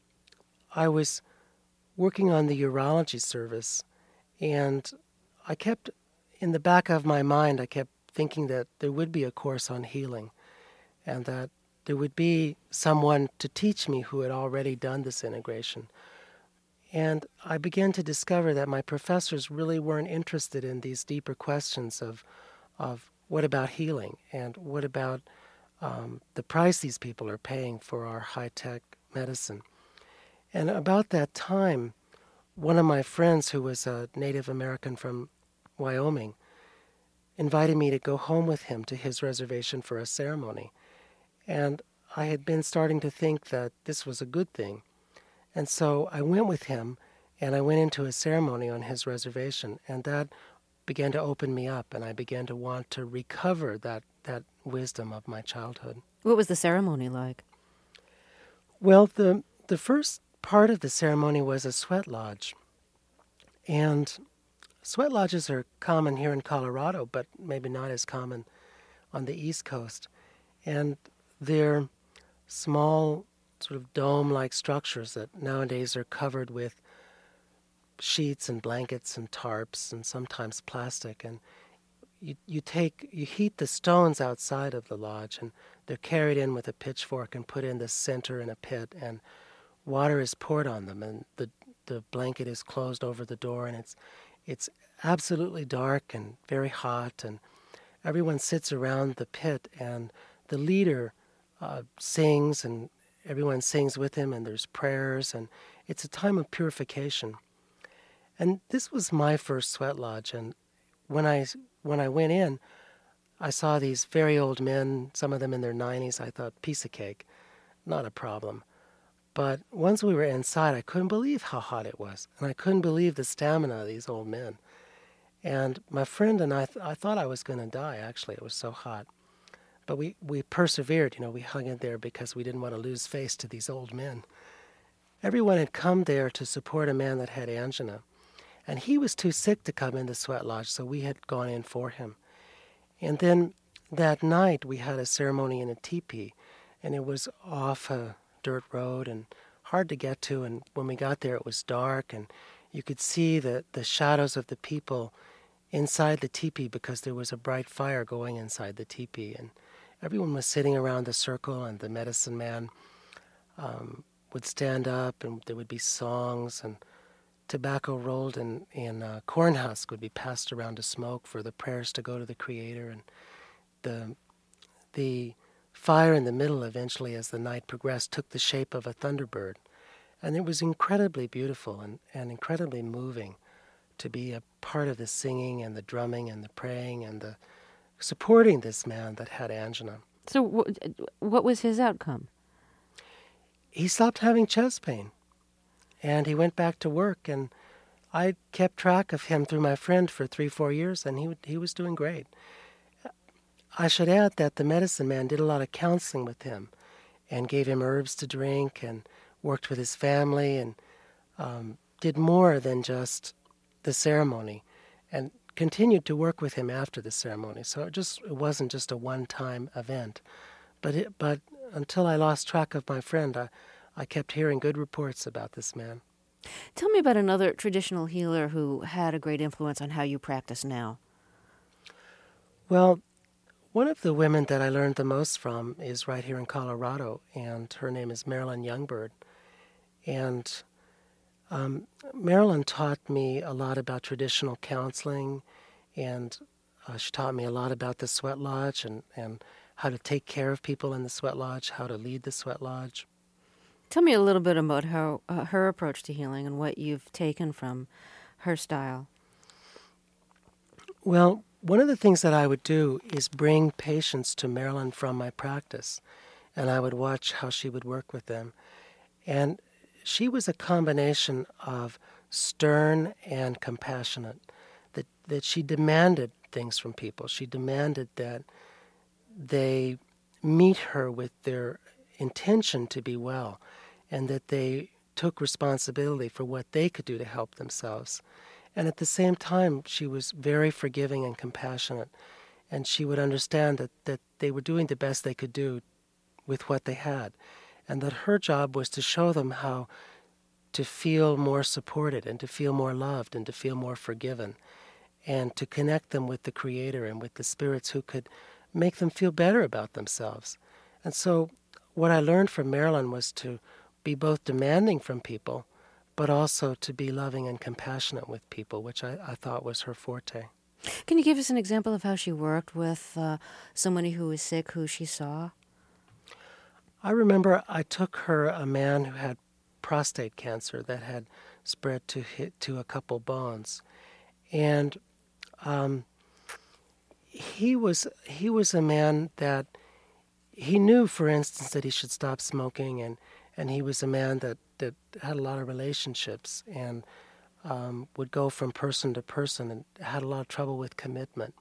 I was working on the urology service, and I kept, in the back of my mind, I kept thinking that there would be a course on healing, and that there would be someone to teach me who had already done this integration. And I began to discover that my professors really weren't interested in these deeper questions of, of what about healing, and what about um, the price these people are paying for our high-tech medicine. And about that time, one of my friends, who was a Native American from Wyoming, invited me to go home with him to his reservation for a ceremony. And I had been starting to think that this was a good thing. And so I went with him, and I went into a ceremony on his reservation, and that began to open me up, and I began to want to recover that, that wisdom of my childhood. What was the ceremony like? Well, the the first part of the ceremony was a sweat lodge. And sweat lodges are common here in Colorado, but maybe not as common on the East Coast. And they're small, sort of dome-like structures that nowadays are covered with sheets and blankets and tarps and sometimes plastic. And you you take you heat the stones outside of the lodge, and they're carried in with a pitchfork and put in the center in a pit, and water is poured on them, and the the blanket is closed over the door, and it's It's absolutely dark and very hot, and everyone sits around the pit, and the leader uh, sings, and everyone sings with him, and there's prayers, and it's a time of purification. And this was my first sweat lodge, and when I, when I went in, I saw these very old men, some of them in their nineties. I thought, piece of cake, not a problem. But once we were inside, I couldn't believe how hot it was, and I couldn't believe the stamina of these old men. And my friend and I, th- I thought I was going to die, actually. It was so hot. But we, we persevered, you know, we hung in there because we didn't want to lose face to these old men. Everyone had come there to support a man that had angina, and he was too sick to come in the sweat lodge, so we had gone in for him. And then that night we had a ceremony in a teepee, and it was off a dirt road and hard to get to, and when we got there it was dark, and you could see the, the shadows of the people inside the teepee because there was a bright fire going inside the teepee, and everyone was sitting around the circle, and the medicine man um, would stand up, and there would be songs, and tobacco rolled in, in uh, corn husk would be passed around to smoke for the prayers to go to the Creator, and the the fire in the middle eventually, as the night progressed, took the shape of a thunderbird. And it was incredibly beautiful and, and incredibly moving to be a part of the singing and the drumming and the praying and the supporting this man that had angina. So w- what was his outcome? He stopped having chest pain, and he went back to work, and I kept track of him through my friend for three, four years, and he he was doing great. I should add that the medicine man did a lot of counseling with him and gave him herbs to drink and worked with his family and um, did more than just the ceremony and continued to work with him after the ceremony. So it just it wasn't just a one-time event. But it, but until I lost track of my friend, I, I kept hearing good reports about this man. Tell me about another traditional healer who had a great influence on how you practice now. Well, one of the women that I learned the most from is right here in Colorado, and her name is Marilyn Youngbird. And um, Marilyn taught me a lot about traditional counseling, and uh, she taught me a lot about the sweat lodge and, and how to take care of people in the sweat lodge, how to lead the sweat lodge. Tell me a little bit about how uh, her approach to healing and what you've taken from her style. Well, one of the things that I would do is bring patients to Marilyn from my practice, and I would watch how she would work with them. And she was a combination of stern and compassionate, that, that she demanded things from people. She demanded that they meet her with their intention to be well, and that they took responsibility for what they could do to help themselves. And at the same time, she was very forgiving and compassionate, and she would understand that, that they were doing the best they could do with what they had, and that her job was to show them how to feel more supported and to feel more loved and to feel more forgiven, and to connect them with the Creator and with the spirits who could make them feel better about themselves. And so what I learned from Marilyn was to be both demanding from people, but also to be loving and compassionate with people, which I, I thought was her forte. Can you give us an example of how she worked with uh, somebody who was sick, who she saw? I remember I took her a man who had prostate cancer that had spread to hit, to a couple bones, and um, he was he was a man that he knew, for instance, that he should stop smoking, and and he was a man that that had a lot of relationships and um, would go from person to person and had a lot of trouble with commitment.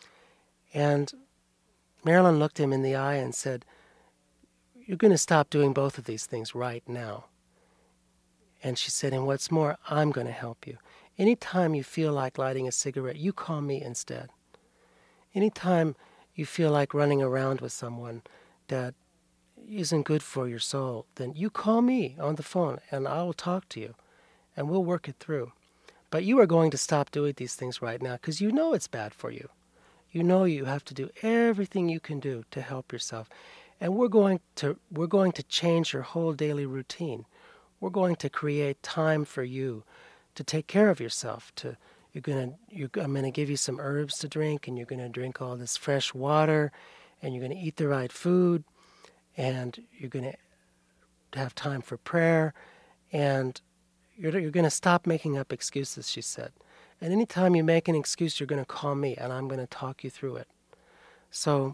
And Marilyn looked him in the eye and said, "You're going to stop doing both of these things right now." And she said, "And what's more, I'm going to help you. Anytime you feel like lighting a cigarette, you call me instead. Anytime you feel like running around with someone that isn't good for your soul, then you call me on the phone and I will talk to you and we'll work it through. But you are going to stop doing these things right now because you know it's bad for you. You know you have to do everything you can do to help yourself. And we're going to we're going to change your whole daily routine. We're going to create time for you to take care of yourself, to you're gonna, you're, I'm gonna give you some herbs to drink, and you're gonna drink all this fresh water, and you're gonna eat the right food, and you're gonna have time for prayer, and you're you're gonna stop making up excuses," she said. "And anytime you make an excuse, you're gonna call me, and I'm gonna talk you through it." So,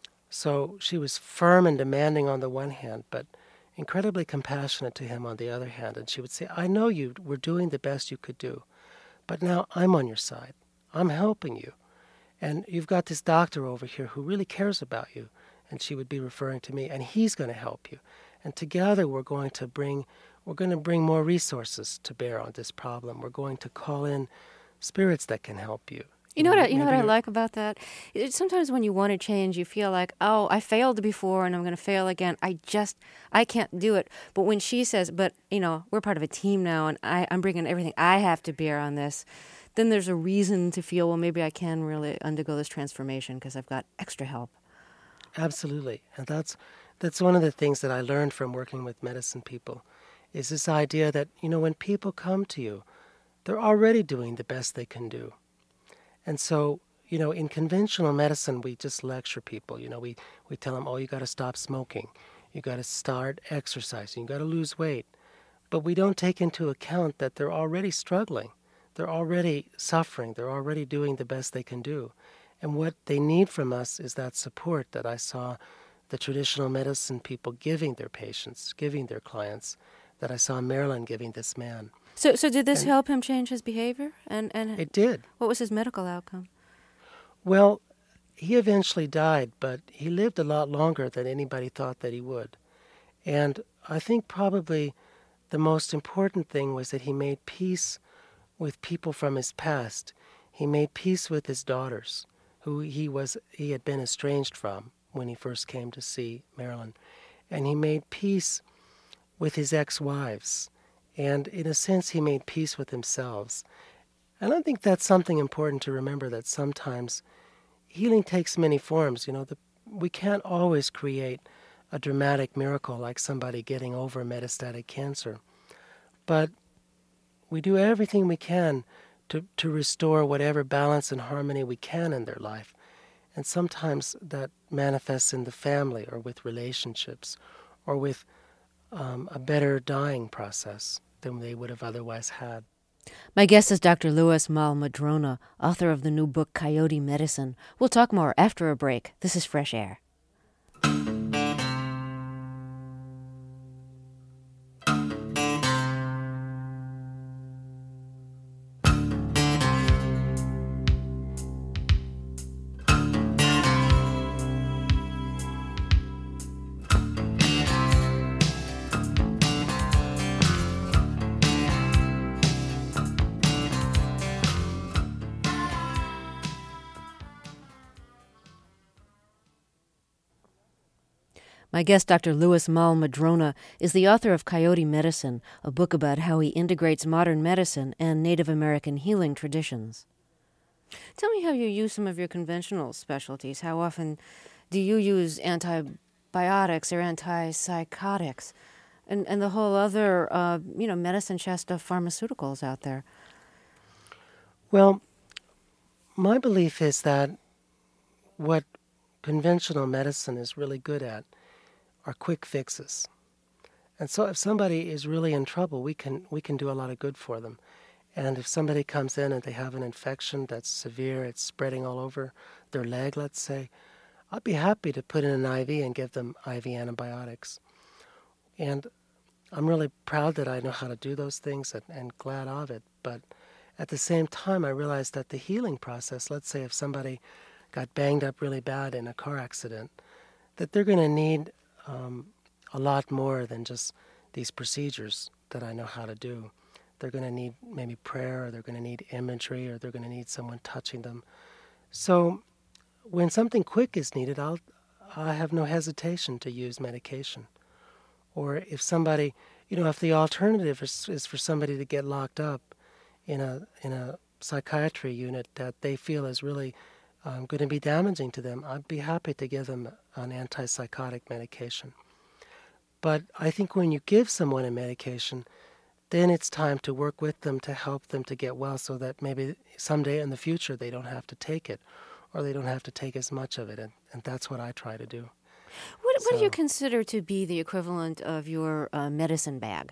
so she was firm and demanding on the one hand, but incredibly compassionate to him on the other hand. And she would say, "I know you were doing the best you could do, but now I'm on your side. I'm helping you. And you've got this doctor over here who really cares about you." And she would be referring to me, "and he's going to help you. And together we're going to bring we're going to bring more resources to bear on this problem. We're going to call in spirits that can help you." You know what I, you know what I like about that? It, sometimes when you want to change, you feel like, oh, I failed before and I'm going to fail again. I just, I can't do it. But when she says, but, you know, we're part of a team now and I, I'm bringing everything I have to bear on this, then there's a reason to feel, well, maybe I can really undergo this transformation because I've got extra help. Absolutely. And that's that's one of the things that I learned from working with medicine people, is this idea that, you know, when people come to you, they're already doing the best they can do. And so, you know, in conventional medicine, we just lecture people. You know, we, we tell them, oh, you got to stop smoking. You got to start exercising. You got to lose weight. But we don't take into account that they're already struggling. They're already suffering. They're already doing the best they can do. And what they need from us is that support that I saw the traditional medicine people giving their patients, giving their clients, that I saw Marilyn giving this man. So so did this and help him change his behavior? And, and it did. What was his medical outcome? Well, he eventually died, but he lived a lot longer than anybody thought that he would. And I think probably the most important thing was that he made peace with people from his past. He made peace with his daughters, who he was he had been estranged from when he first came to see Marilyn. And he made peace with his ex-wives. And in a sense, he made peace with himself. And I think that's something important to remember, that sometimes healing takes many forms. You know, the, we can't always create a dramatic miracle like somebody getting over metastatic cancer. But we do everything we can to, to restore whatever balance and harmony we can in their life. And sometimes that manifests in the family or with relationships or with um, a better dying process than they would have otherwise had. My guest is Doctor Louis Mal-Madrona, author of the new book Coyote Medicine. We'll talk more after a break. This is Fresh Air. My guest, Doctor Louis Mal-Madrona, is the author of Coyote Medicine, a book about how he integrates modern medicine and Native American healing traditions. Tell me how you use some of your conventional specialties. How often do you use antibiotics or antipsychotics and, and the whole other, uh, you know, medicine chest of pharmaceuticals out there? Well, my belief is that what conventional medicine is really good at are quick fixes. And so if somebody is really in trouble, we can we can do a lot of good for them. And if somebody comes in and they have an infection that's severe, it's spreading all over their leg, let's say, I'd be happy to put in an I V and give them I V antibiotics. And I'm really proud that I know how to do those things and, and glad of it. But at the same time, I realized that the healing process, let's say if somebody got banged up really bad in a car accident, that they're going to need um, a lot more than just these procedures that I know how to do. They're going to need maybe prayer, or they're going to need imagery, or they're going to need someone touching them. So when something quick is needed, I'll, I have no hesitation to use medication. Or if somebody, you know, if the alternative is, is for somebody to get locked up in a in a psychiatry unit that they feel is really um, going to be damaging to them, I'd be happy to give them an antipsychotic medication. But I think when you give someone a medication, then it's time to work with them to help them to get well so that maybe someday in the future they don't have to take it or they don't have to take as much of it. And, and that's what I try to do. What, so, what do you consider to be the equivalent of your uh, medicine bag?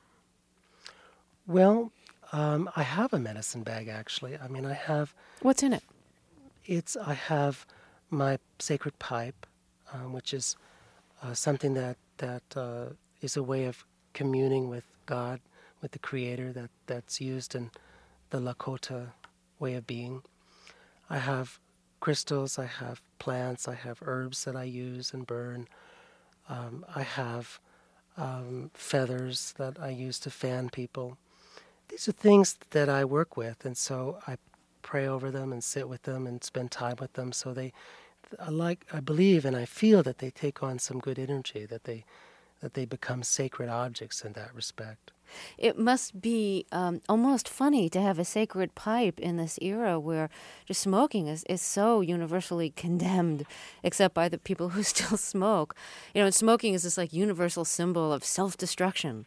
Well, um, I have a medicine bag, actually. I mean, I have... What's in it? It's, I have my sacred pipe, um, which is uh, something that, that uh, is a way of communing with God, with the Creator, that, that's used in the Lakota way of being. I have crystals, I have plants, I have herbs that I use and burn. Um, I have um, feathers that I use to fan people. These are things that I work with, and so I pray over them and sit with them and spend time with them. So they, I like, I believe, and I feel that they take on some good energy, that they, that they become sacred objects in that respect. It must be um, almost funny to have a sacred pipe in this era where just smoking is, is so universally condemned, except by the people who still smoke. You know, and smoking is this like universal symbol of self-destruction.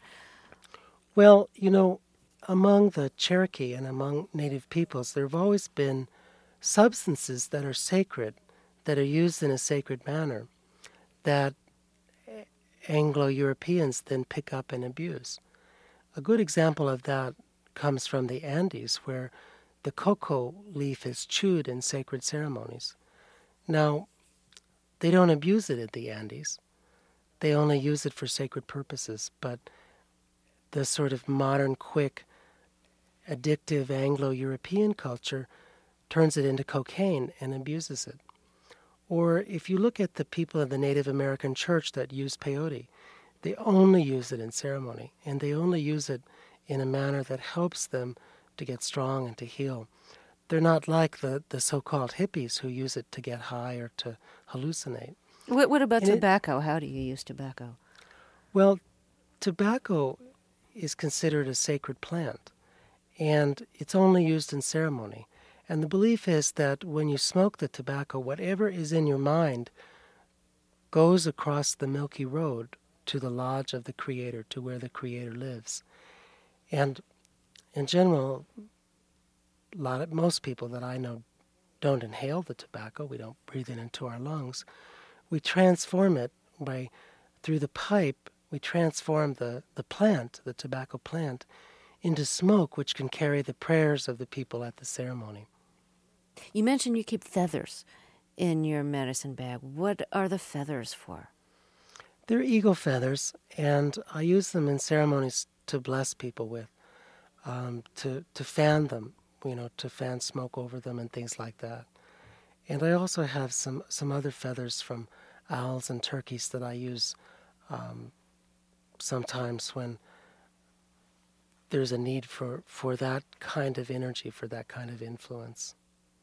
Well, you know, among the Cherokee and among Native peoples, there have always been substances that are sacred, that are used in a sacred manner, that Anglo-Europeans then pick up and abuse. A good example of that comes from the Andes, where the cocoa leaf is chewed in sacred ceremonies. Now, they don't abuse it at the Andes. They only use it for sacred purposes, but the sort of modern, quick, addictive Anglo-European culture turns it into cocaine and abuses it. Or if you look at the people of the Native American church that use peyote, they only use it in ceremony, and they only use it in a manner that helps them to get strong and to heal. They're not like the, the so-called hippies who use it to get high or to hallucinate. What, what about and tobacco? It, How do you use tobacco? Well, tobacco is considered a sacred plant, and it's only used in ceremony. And the belief is that when you smoke the tobacco, whatever is in your mind goes across the Milky Road to the lodge of the Creator, to where the Creator lives. And in general, a lot of, most people that I know don't inhale the tobacco. We don't breathe it into our lungs. We transform it by, through the pipe, we transform the, the plant, the tobacco plant, into smoke, which can carry the prayers of the people at the ceremony. You mentioned you keep feathers in your medicine bag. What are the feathers for? They're eagle feathers, and I use them in ceremonies to bless people with, um, to, to fan them, you know, to fan smoke over them and things like that. And I also have some, some other feathers from owls and turkeys that I use um, sometimes when there's a need for, for that kind of energy, for that kind of influence.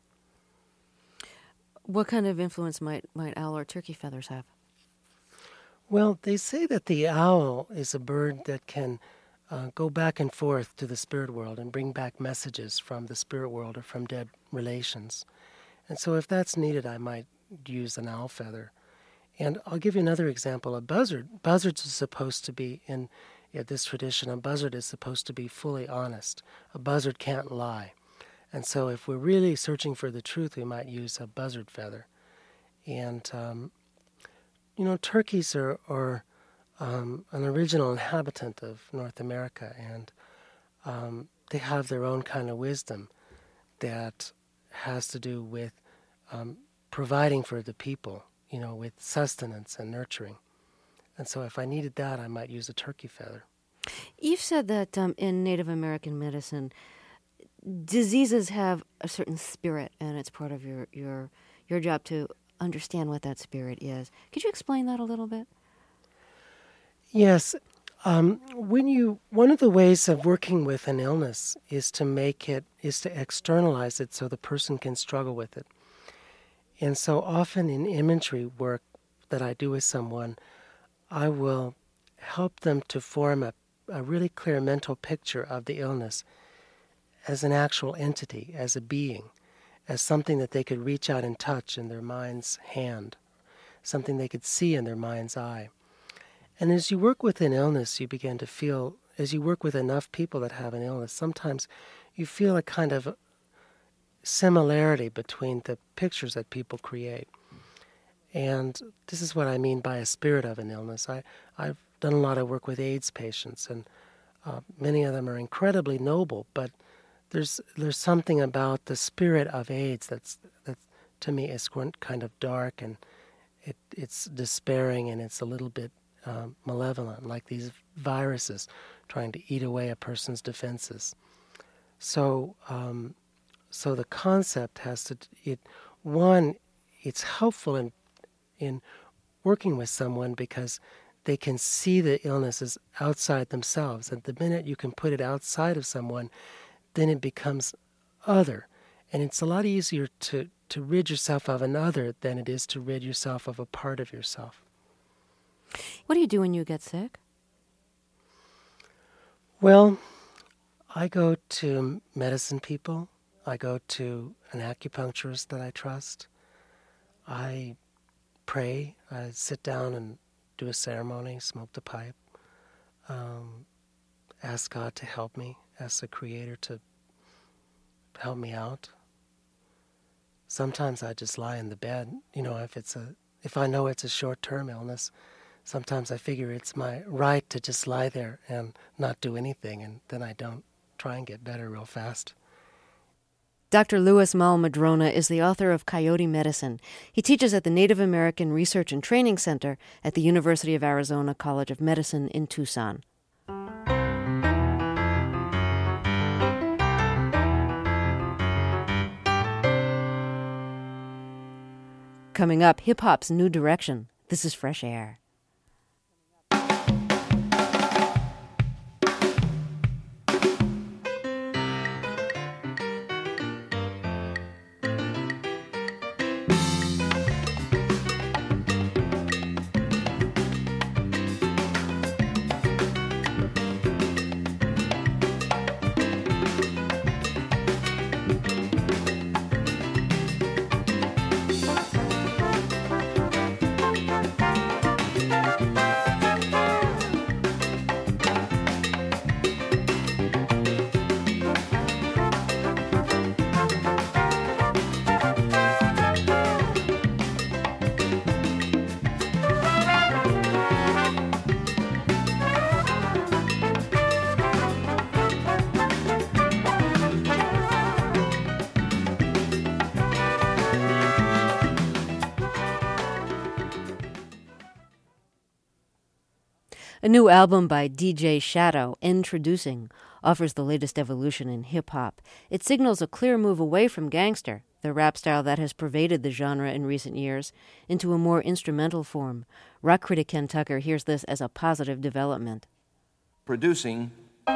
What kind of influence might, might owl or turkey feathers have? Well, they say that the owl is a bird that can uh, go back and forth to the spirit world and bring back messages from the spirit world or from dead relations. And so if that's needed, I might use an owl feather. And I'll give you another example. A buzzard. Buzzards are supposed to be, in yeah, this tradition, a buzzard is supposed to be fully honest. A buzzard can't lie. And so if we're really searching for the truth, we might use a buzzard feather. And, um, you know, turkeys are, are um, an original inhabitant of North America, and um, they have their own kind of wisdom that has to do with um, providing for the people, you know, with sustenance and nurturing. And so if I needed that, I might use a turkey feather. You've said that um, in Native American medicine, diseases have a certain spirit, and it's part of your, your your job to understand what that spirit is. Could you explain that a little bit? Yes. Um, when you one of the ways of working with an illness is to make it is to externalize it so the person can struggle with it. And so often in imagery work that I do with someone, I will help them to form a, a really clear mental picture of the illness as an actual entity, as a being, as something that they could reach out and touch in their mind's hand, something they could see in their mind's eye. And as you work with an illness, you begin to feel as you work with enough people that have an illness, sometimes you feel a kind of similarity between the pictures that people create. And this is what I mean by a spirit of an illness. I, I've done a lot of work with AIDS patients, and uh, many of them are incredibly noble, but there's there's something about the spirit of AIDS that's, that to me is kind of dark, and it it's despairing, and it's a little bit um, malevolent, like these viruses trying to eat away a person's defenses. So, um, so the concept has to, it one, it's helpful in in working with someone because they can see the illnesses outside themselves. And the minute you can put it outside of someone, then it becomes other. And it's a lot easier to, to rid yourself of an other than it is to rid yourself of a part of yourself. What do you do when you get sick? Well, I go to medicine people. I go to an acupuncturist that I trust. I pray. I sit down and do a ceremony, smoke the pipe, um, ask God to help me, ask the Creator to help me out. Sometimes I just lie in the bed. You know, if it's a, if I know it's a short-term illness, sometimes I figure it's my right to just lie there and not do anything, and then I don't try and get better real fast. Doctor Louis Malmadrona is the author of Coyote Medicine. He teaches at the Native American Research and Training Center at the University of Arizona College of Medicine in Tucson. Coming up, hip-hop's new direction. This is Fresh Air. A new album by D J Shadow, Introducing, offers the latest evolution in hip-hop. It signals a clear move away from gangster, the rap style that has pervaded the genre in recent years, into a more instrumental form. Rock critic Ken Tucker hears this as a positive development. Producing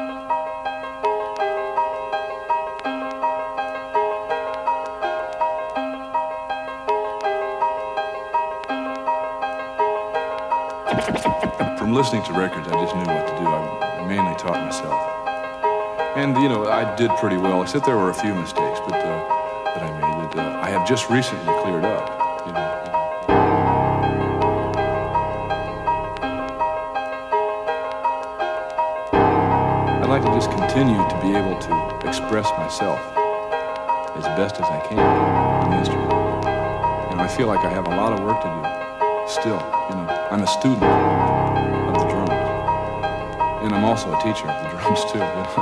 From listening to records, I just knew what to do. I mainly taught myself. And, you know, I did pretty well, except there were a few mistakes but, uh, that I made that uh, I have just recently cleared up. You know. I'd like to just continue to be able to express myself as best as I can in the instrument. You know, I feel like I have a lot of work to do still. You know, I'm a student of the drums. And I'm also a teacher of the drums, too.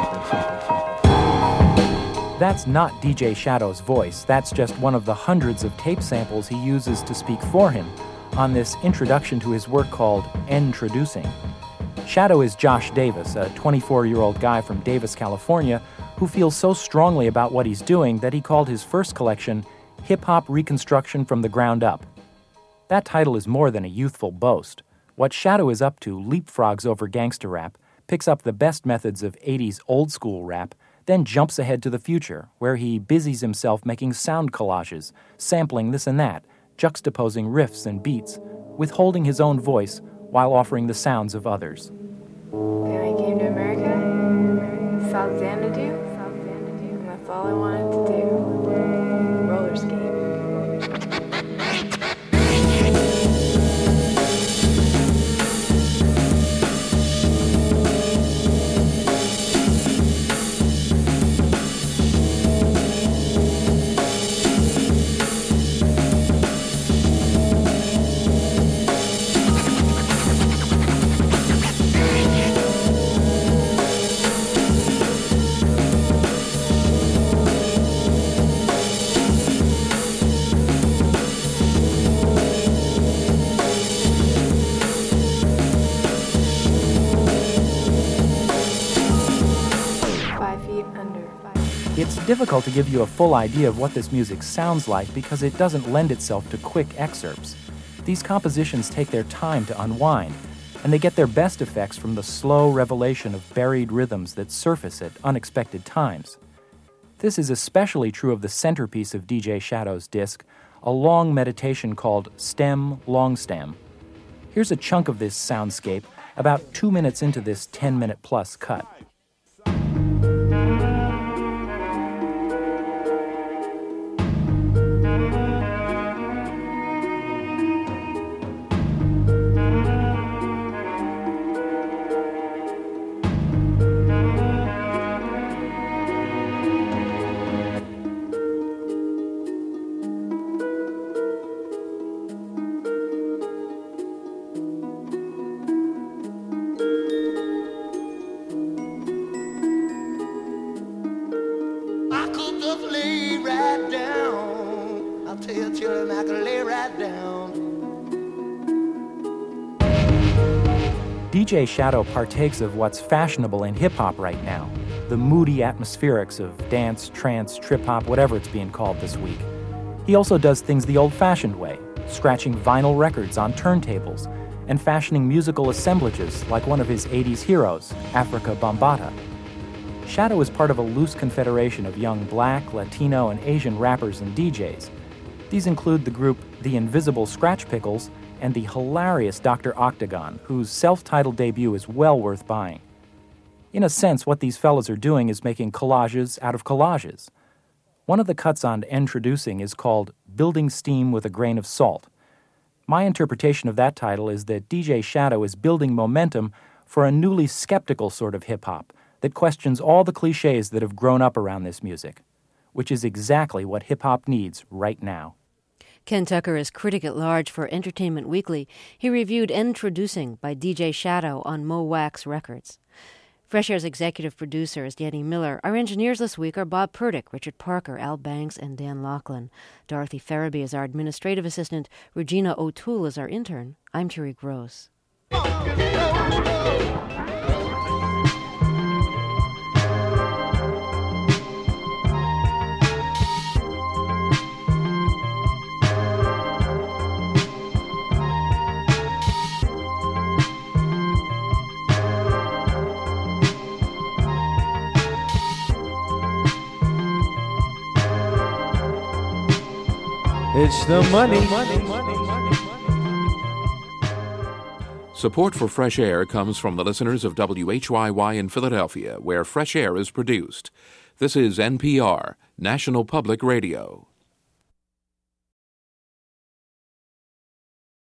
That's not D J Shadow's voice. That's just one of the hundreds of tape samples he uses to speak for him on this introduction to his work called Introducing. Shadow is Josh Davis, a twenty-four-year-old guy from Davis, California, who feels so strongly about what he's doing that he called his first collection Hip-Hop Reconstruction from the Ground Up. That title is more than a youthful boast. What Shadow is up to leapfrogs over gangster rap, picks up the best methods of eighties old-school rap, then jumps ahead to the future, where he busies himself making sound collages, sampling this and that, juxtaposing riffs and beats, withholding his own voice while offering the sounds of others. Then I came to America, saw Xanadu, and that's all I wanted to do. Roller skate. difficult to give you a full idea of what this music sounds like because it doesn't lend itself to quick excerpts. These compositions take their time to unwind, and they get their best effects from the slow revelation of buried rhythms that surface at unexpected times. This is especially true of the centerpiece of D J Shadow's disc, a long meditation called Stem Long Stem. Here's a chunk of this soundscape about two minutes into this ten-minute plus cut. D J Shadow partakes of what's fashionable in hip-hop right now, the moody atmospherics of dance, trance, trip-hop, whatever it's being called this week. He also does things the old-fashioned way, scratching vinyl records on turntables and fashioning musical assemblages like one of his eighties heroes, Afrika Bambaataa. Shadow is part of a loose confederation of young Black, Latino, and Asian rappers and D Js. These include the group The Invisible Scratch Pickles and the hilarious Doctor Octagon, whose self-titled debut is well worth buying. In a sense, what these fellas are doing is making collages out of collages. One of the cuts on Introducing is called Building Steam with a Grain of Salt. My interpretation of that title is that D J Shadow is building momentum for a newly skeptical sort of hip-hop that questions all the cliches that have grown up around this music, which is exactly what hip-hop needs right now. Ken Tucker is critic at large for Entertainment Weekly. He reviewed Introducing by D J Shadow on Mo Wax Records. Fresh Air's executive producer is Danny Miller. Our engineers this week are Bob Purdick, Richard Parker, Al Banks, and Dan Laughlin. Dorothy Farabee is our administrative assistant. Regina O'Toole is our intern. I'm Terry Gross. It's the money. Support for Fresh Air comes from the listeners of W H Y Y in Philadelphia, where Fresh Air is produced. This is N P R, National Public Radio.